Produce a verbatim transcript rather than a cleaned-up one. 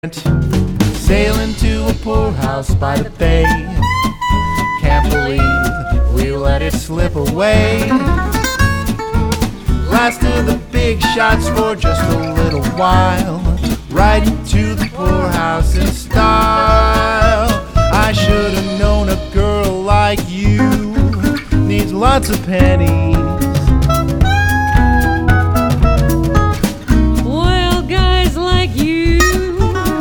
Sailing to a poorhouse by the bay. Can't believe we let it slip away. Last of the big shots for just a little while. Right into the poorhouse in style. I should have known a girl like you needs lots of pennies